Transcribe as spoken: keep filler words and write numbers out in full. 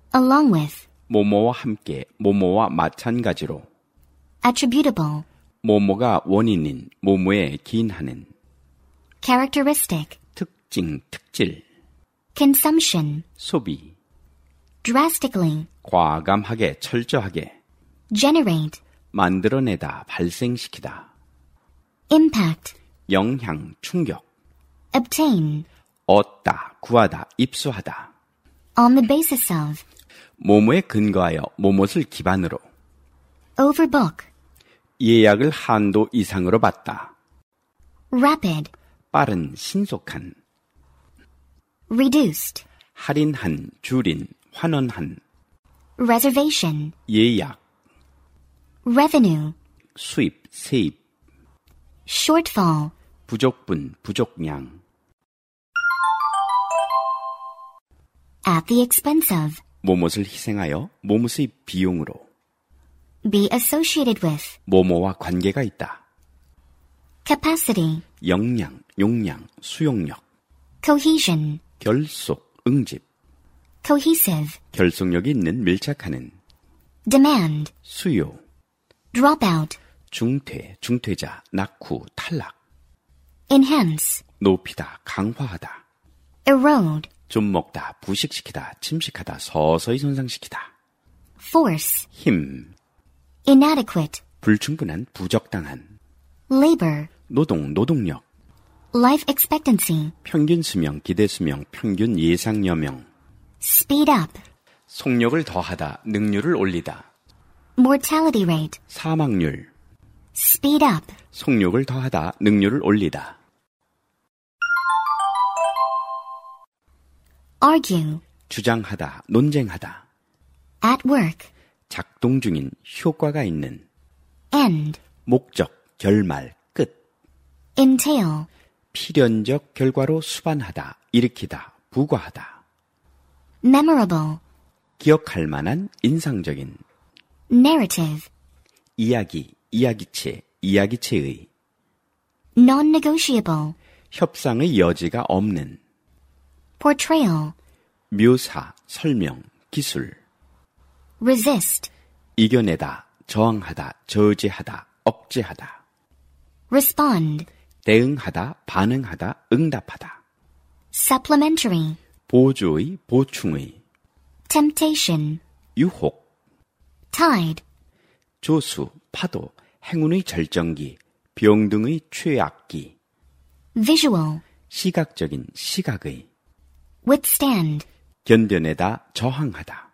along with, 뭐뭐와 함께, 뭐뭐와 마찬가지로, attributable, 뭐뭐가 원인인, 뭐뭐에 기인하는, characteristic, 특징, 특질, consumption, 소비, drastically, 과감하게, 철저하게, generate, 만들어내다, 발생시키다, impact, 영향, 충격, obtain, 얻다, 구하다, 입수하다, on the basis of, 뭐뭐에 근거하여, 뭐뭇을 기반으로, overbook, 예약을 한도 이상으로 받다, rapid, 빠른, 신속한, reduced, 할인한, 줄인, 환원한, reservation, 예약, revenue, 수입, 세입, shortfall, 부족분, 부족량, at the expense of, 뭐뭇을 희생하여, 뭐뭇의 비용으로, be associated with, 뭐뭐와 관계가 있다, capacity, 역량, 용량, 수용력, cohesion, 결속, 응집, cohesive, 결속력이 있는, 밀착하는, demand, 수요, dropout, 중퇴, 중퇴자, 낙후, 탈락, enhance, 높이다, 강화하다, erode, 좀 먹다, 부식시키다, 침식하다, 서서히 손상시키다, force, 힘, inadequate, 불충분한, 부적당한, labor, 노동, 노동력, life expectancy, 평균 수명, 기대 수명, 평균 예상 여명, speed up, 속력을 더하다, 능률을 올리다, mortality rate, 사망률, speed up, 속력을 더하다, 능률을 올리다, argue, 주장하다, 논쟁하다, at work, 작동 중인, 효과가 있는, end, 목적, 결말, 끝, entail, 필연적 결과로 수반하다, 일으키다, 부과하다, memorable, 기억할 만한, 인상적인, narrative, 이야기, 이야기체, 이야기체의, non-negotiable, 협상의 여지가 없는, portrayal, 묘사, 설명, 기술, resist, 이겨내다, 저항하다, 저지하다, 억제하다, respond, 대응하다, 반응하다, 응답하다, supplementary, 보조의, 보충의, temptation, 유혹, tide, 조수, 파도, 행운의 절정기, 병등의 최악기, visual, 시각적인, 시각의, withstand, 견뎌내다, 저항하다,